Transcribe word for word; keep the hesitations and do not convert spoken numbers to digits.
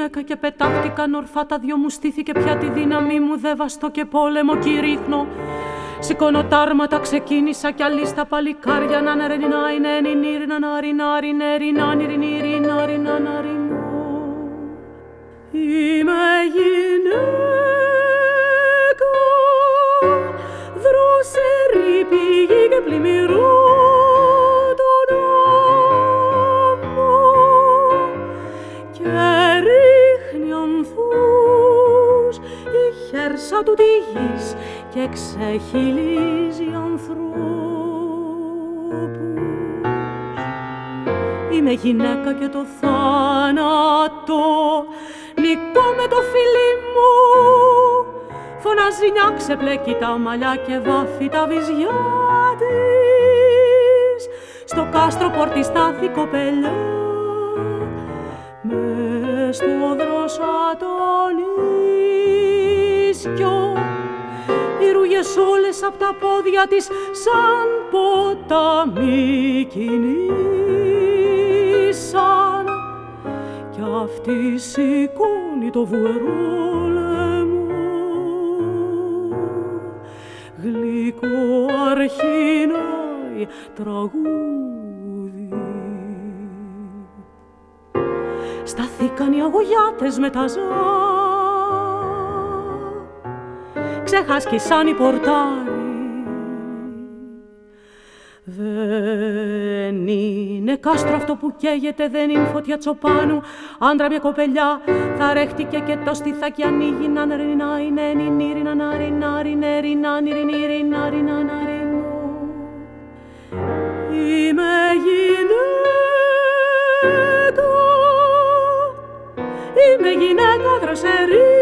γυναίκα και πετάχτηκαν ορφά τα δυο μου στήθη και πια τη δύναμη μου δέβαστο και πόλεμο κηρύχνω. Σηκώνω τάρματα, ξεκίνησα κι αλλή στα παλικάρια να νερενινά είναι ενινήρινα ναρινάρι νερινά νιρινήρινα ναρινό. Είμαι γυναίκα, δρόσερη πηγή και πλημμυρό τον άμμο και ρίχνει ανθούς η χέρσα του τη γης και ξεχυλίζει ανθρώπους. Είμαι γυναίκα και το θάνατο νικώ με το φιλί μου. Φωνάζει μια ξεπλέκει τα μαλλιά και βάφει τα βυζιά της. Στο κάστρο πόρτι στάθη κοπελιά μες στο δροσατονίσκιο. Οι ρούγες όλες απ' τα πόδια της σαν ποταμί κινήσαν κι αυτή σηκώνει το βουερόλεμο γλυκό αρχινάει τραγούδι. Σταθήκαν οι αγωγιάτες με τα ζά, ξεχάσκησαν οι πορτάροι. Δεν είναι κάστρο αυτό που καίγεται, δεν είναι φωτιά Τσοπάνου. Άντρα μια κοπελιά θα ρέχτηκε και το στιθάκι ανοίγει να νερινά είναι νιρίνα ναρινάρι νερίνα νιρινίρινα ναρινό. Είμαι γυναίκα, είμαι γυναίκα δροσερή